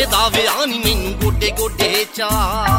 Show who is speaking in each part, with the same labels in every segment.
Speaker 1: दा विआह नी मैनू गोडे गोडे चा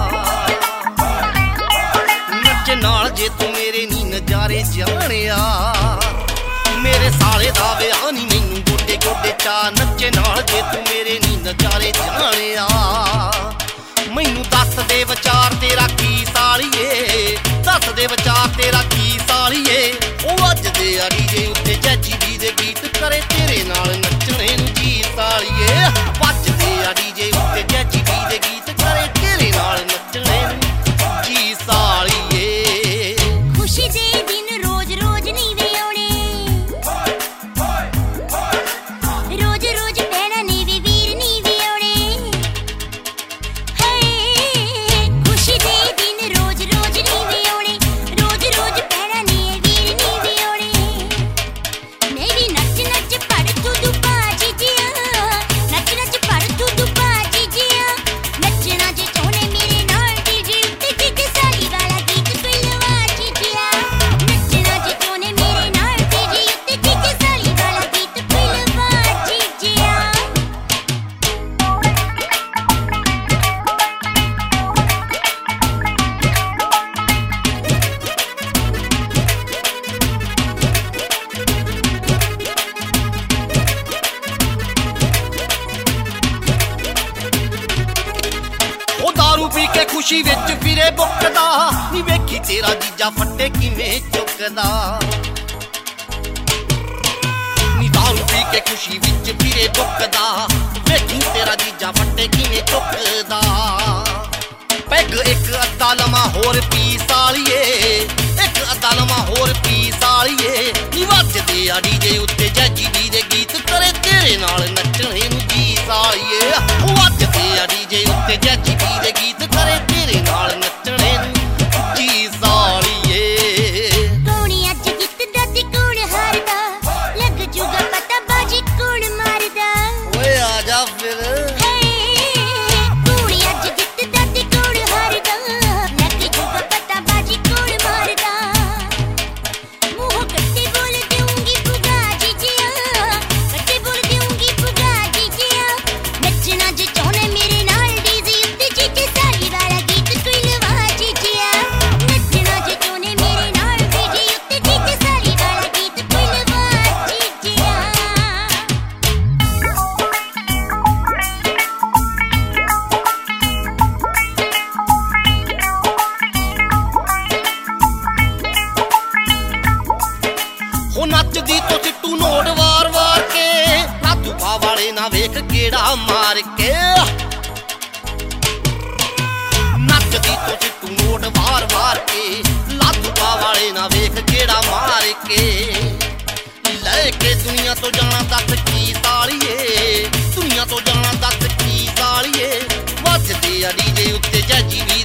Speaker 1: नच नाल जे तू मेरे नी नजारे जानिया मेरे साले दा विआह नी मैनू गोडे गोडे चा नचे नाल जे तू मेरे नी नजारे जानिया मैनू दस दे विचार तेरा की सालिए दस दे विचार तेरा की सालिए ओ अज दे डीजे उत्ते जैजी दे गीत करे तेरे नाल नचणे नू जी सालिए वजदे डीजे उत्ते जैजी दे गीत करे तेरे नाल नचणे नू जी सालिए
Speaker 2: खुशी दे दिन रोज रोज नी वे आउणे रोज रोज भैणा नी वे वीर नी वे आउणे खुशी दे दिन रोज रोज नी वे आउणे रोज रोज भैणा नी वीर नी वे आउणे मैं भी नच नच पड़ तू बाजी जिया नच नच पड़ तू बाजी जिया नचना जे चाहने मेरे नाल डीजे उत्ते डीजे साली वाला गीत कोई लवा जी जिया नचना जे चाहने मेरे नाल डीजे उत्ते डीजे साली वाला गीत कोई लवा जी जिया
Speaker 1: ओ दारू पी के खुशी विच फिरे बुकदा नी वेखी तेरा जीजा फट्टे किवें चुकदा नी दारू पी के खुशी विच फिरे बुकदा वेखी तेरा जीजा फट्टे किवें चुकदा पैग एक अद्धा लमा होर पी सालिए एक अद्धा लमा होर पी सालिए नी वजदे डीजे उत्ते जैजी दे गीत करे तेरे नाल नचणे नू जी सालिए वजदे डीजे उत्ते जैजी दे गीत करे तेरे नाल नचणे नू जी सालिए
Speaker 2: कौनी अज जितदा ते कौन हारदा लग जूगा पता बाजी कौन मारदा
Speaker 1: ओए आजा फिर
Speaker 2: कौनी अज जितदा ते कौन हारदा लग जूगा पता बाजी कौन मारदा मुंह कट्टे बोल दूंगी पुगा जी जिया कट्टे बोल दूंगी पुगा जी जिया नचना जे चाहने मेरे नाल डीजे उत्ते जीते साली वाला गीत कोई लवा जी जिया नचना जे चाहने मेरे नाल डीजे उत्ते जीते साली वाला गीत कोई लवा जी जिया
Speaker 1: हो नचदी तो सिट्टू नोट वार वार के लातू पा वाले ना वेख गेड़ा मार के नचदी तो सिट्टू नोट वार वार के लातू पा वाले ना वेख गेड़ा मार के लेके दुनिया तो जाना दस की सालिए दुनिया तो जाना दस की सालिए वजदे डीजे उत्ते जैजी